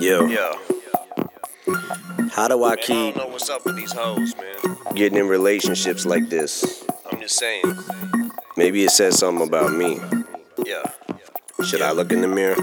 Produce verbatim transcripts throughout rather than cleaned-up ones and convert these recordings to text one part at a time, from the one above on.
Yo, Yeah. how do I Man, I keep don't know what's up with these hoes, man. getting in relationships like this? I'm just saying. Maybe it says something about me. Yeah. Should I look in the mirror?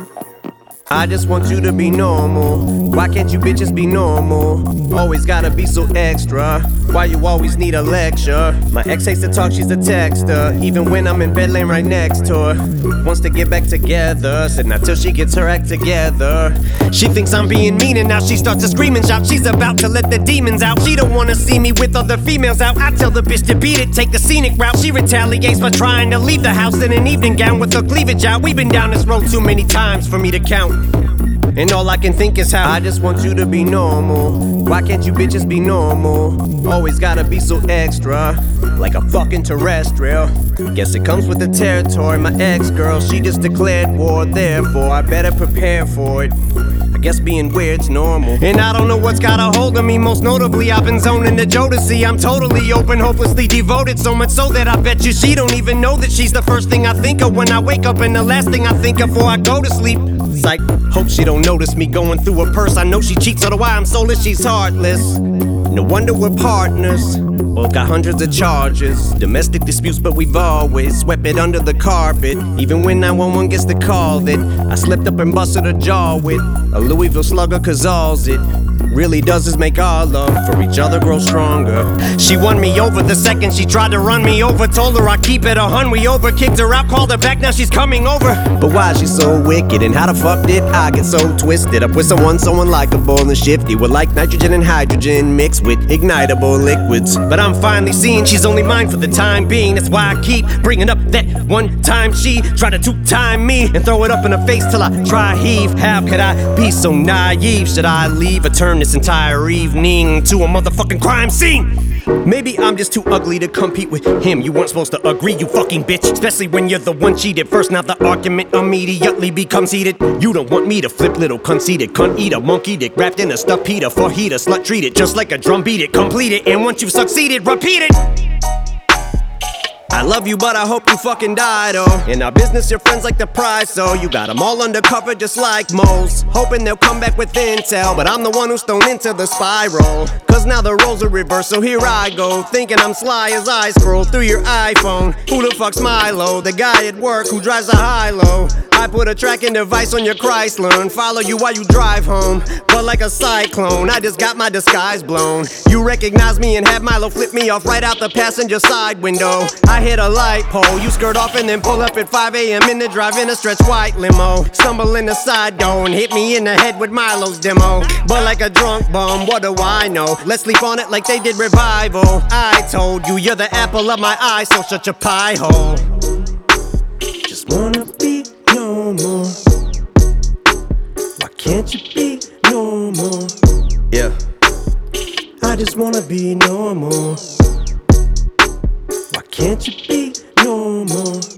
I just want you to be normal. Why can't you bitches be normal? Always gotta be so extra. Why you always need a lecture? My ex hates to talk, she's a texter. Even when I'm in bed laying right next to her. Wants to get back together. Said not till she gets her act together. She thinks I'm being mean and now she starts to scream and shout. She's about to let the demons out. She don't wanna see me with other females out. I tell the bitch to beat it, take the scenic route. She retaliates by trying to leave the house in an evening gown with her cleavage out. We've been down this road too many times for me to count. And all I can think is how I just want you to be normal. Why can't you bitches be normal? Always gotta be so extra, like a fucking terrestrial. Guess it comes with the territory. My ex-girl, she just declared war. Therefore, I better prepare for it. I guess being weird's normal. And I don't know what's got a hold of me. Most notably, I've been zoning the Jodeci. I'm totally open, hopelessly devoted. So much so that I bet you she don't even know that she's the first thing I think of when I wake up, and the last thing I think of before I go to sleep. Psych, hope she don't notice me going through her purse. I know she cheats, so do I. I'm soulless, she's heartless. No wonder we're partners. Both got hundreds of charges. Domestic disputes, but we've always swept it under the carpet. Even when nine one one gets the call that I slipped up and busted her jaw with a Louisville slugger, cause all's it really does is make our love for each other grow stronger. She won me over the second she tried to run me over. Told her I keep it a hun, we over. Kicked her out, called her back, now she's coming over. But why is she so wicked, and how the fuck did I get so twisted up with someone so unlikable and shifty? We're like nitrogen and hydrogen mixed with ignitable liquids. But I'm finally seeing she's only mine for the time being. That's why I keep bringing up that one time she tried to two-time me and throw it up in her face till I try heave. How could I be so naive? Should I leave or turn this entire evening to a motherfucking crime scene? Maybe I'm just too ugly to compete with him. You weren't supposed to agree, you fucking bitch. Especially when you're the one cheated first. Now the argument immediately becomes heated. You don't want me to flip, little conceited cunt eater, monkey dick wrapped in a stuffed Peter. For heater, slut treat it just like a drum, beat it, complete it. And once you've succeeded, repeat it. I love you, but I hope you fucking died, oh. In our business, your friends like the prize, so you got them all undercover just like moles. Hoping they'll come back with intel, but I'm the one who's thrown into the spiral. Cause now the roles are reversed, so here I go, thinking I'm sly as I scroll through your iPhone. Who the fuck's Milo? The guy at work who drives a high-low. I put a tracking device on your Chrysler and follow you while you drive home. But like a cyclone, I just got my disguise blown. You recognize me and have Milo flip me off right out the passenger side window. I hit a light pole, you skirt off and then pull up at five a m in the drive in a stretch white limo. Stumble in the side door and hit me in the head with Milo's demo. But like a drunk bum, what do I know? Let's sleep on it like they did Revival. I told you you're the apple of my eye, so shut your pie hole. Just wanna be normal. Why can't you be normal? Yeah. I just wanna be normal. Why can't you be normal?